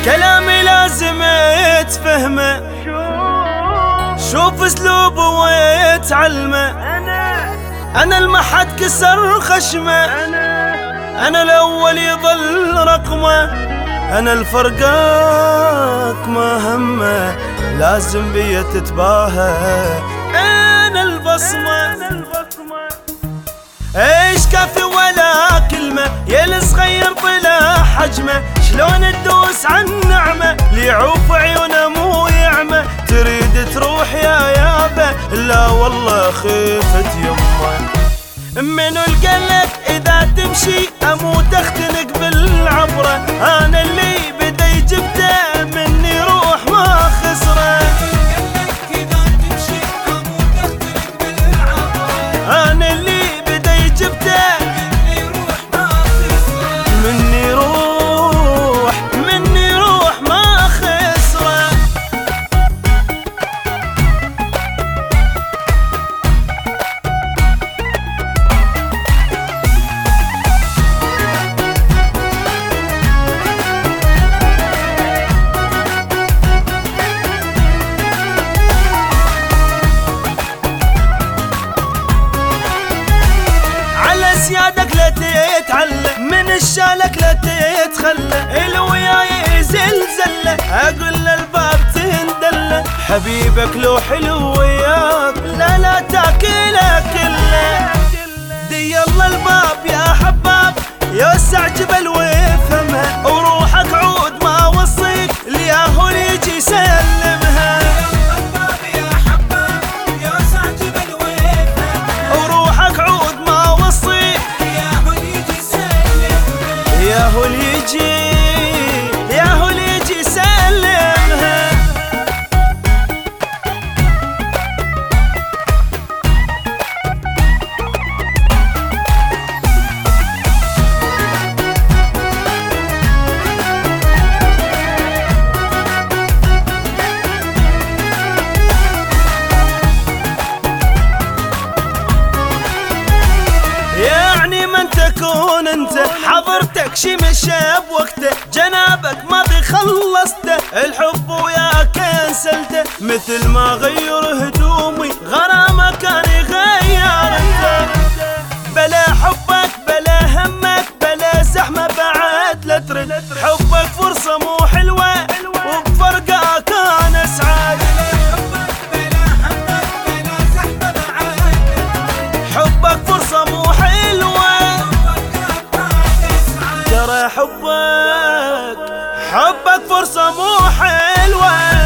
كلامي لازم تفهمه، شوف اسلوبه وتعلمه. انا المحد كسر خشمه، انا الاول يظل رقمه. انا الفرقاك ما همه، لازم بيا تتباهى. انا البصمه ايش كافي ولا كلمة، يا الصغير طلع حجمه. شلون تدوس عن نعمة، ليعوف عيونه مو يعمة. تريد تروح يا يابا، لا والله خيفت يمه. منو القلك اذا تمشي اموت اختنق بالعبرة. انا اللي بدي جبته مني روح ما خسره. انا اللي مني روح ما خسره. على سيادك لا تتعلم، من الشالك لا تتخلى. الوياي زلزله، اقول للباب تندله. حبيبك لو حلو وياك لا تاكله كله. دي الله الباب يا حباب، يوسع جبل ويفهمها. وروحك عود ما وصيك، الياهو يجي يسلمها. وروحك عود ما وصيك، ياهو يجي يسلمها. يعني من تكون انت، حضرتك شي مشى بوقته. جنابك ماضي خلصته، الحب وياك كنسلته. مثل ما غير هدومي غرامه كان يغير انت. بلا حبك بلا همك بلا زحمه بعد لا ترد. حبك فرصه مو حلوه، وبفرقك انا سعاد. حبك فرصه مو حلوه، ترى حبك فرصة مو حلوة.